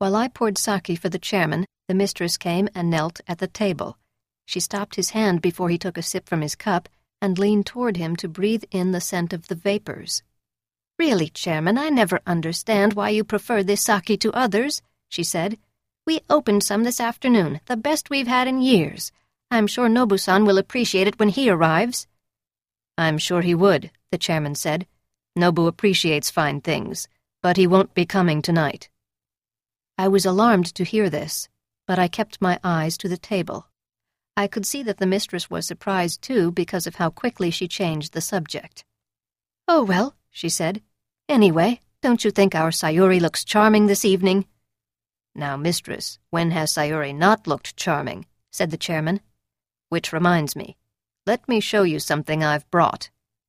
While I poured sake for the chairman, the mistress came and knelt at the table. She stopped his hand before he took a sip from his cup and leaned toward him to breathe in the scent of the vapors. "Really, Chairman, I never understand why you prefer this sake to others," she said. "We opened some this afternoon, the best we've had in years. I'm sure Nobu-san will appreciate it when he arrives." "I'm sure he would," the chairman said. "Nobu appreciates fine things, but he won't be coming tonight." I was alarmed to hear this, but I kept my eyes to the table. I could see that the mistress was surprised, too, because of how quickly she changed the subject. "Oh, well," she said. "Anyway, don't you think our Sayuri looks charming this evening?" "Now, mistress, when has Sayuri not looked charming?" said the chairman. "Which reminds me, let me show you something I've brought."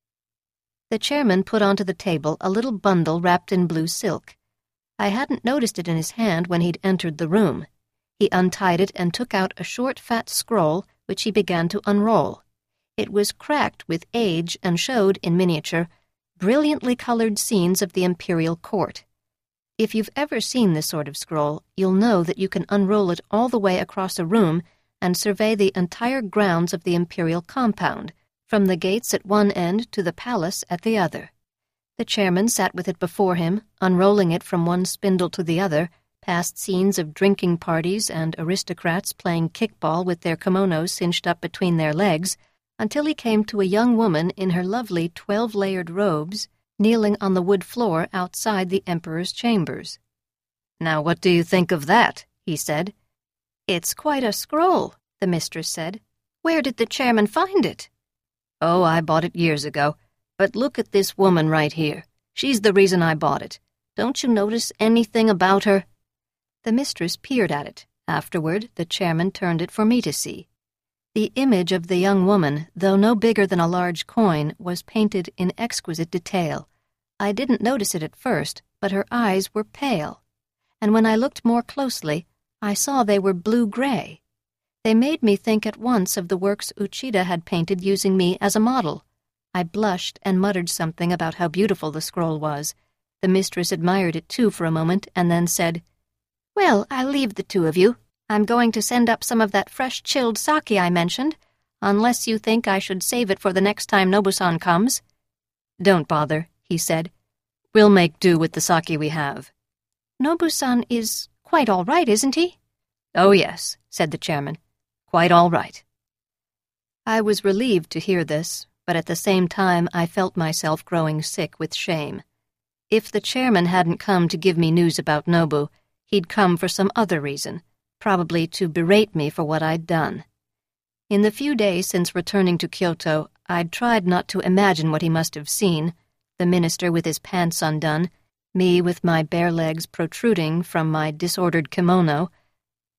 The chairman put onto the table a little bundle wrapped in blue silk. I hadn't noticed it in his hand when he'd entered the room. He untied it and took out a short, fat scroll, which he began to unroll. It was cracked with age and showed, in miniature, brilliantly colored scenes of the imperial court. If you've ever seen this sort of scroll, you'll know that you can unroll it all the way across a room and survey the entire grounds of the imperial compound, from the gates at one end to the palace at the other. The chairman sat with it before him, unrolling it from one spindle to the other, past scenes of drinking parties and aristocrats playing kickball with their kimonos cinched up between their legs, until he came to a young woman in her lovely 12-layered robes, kneeling on the wood floor outside the emperor's chambers. "Now what do you think of that?" he said. "It's quite a scroll," the mistress said. "Where did the chairman find it?" "Oh, I bought it years ago. But look at this woman right here. She's the reason I bought it. Don't you notice anything about her?" The mistress peered at it. Afterward, the chairman turned it for me to see. The image of the young woman, though no bigger than a large coin, was painted in exquisite detail. I didn't notice it at first, but her eyes were pale. And when I looked more closely, I saw they were blue-gray. They made me think at once of the works Uchida had painted using me as a model. I blushed and muttered something about how beautiful the scroll was. The mistress admired it too for a moment and then said, "Well, I'll leave the two of you. I'm going to send up some of that fresh chilled sake I mentioned, unless you think I should save it for the next time Nobu-san comes." "Don't bother," he said. "We'll make do with the sake we have." "Nobu-san is quite all right, isn't he?" "Oh, yes," said the chairman. "Quite all right." I was relieved to hear this, but at the same time I felt myself growing sick with shame. If the chairman hadn't come to give me news about Nobu, he'd come for some other reason, probably to berate me for what I'd done. In the few days since returning to Kyoto, I'd tried not to imagine what he must have seen, the minister with his pants undone, me with my bare legs protruding from my disordered kimono,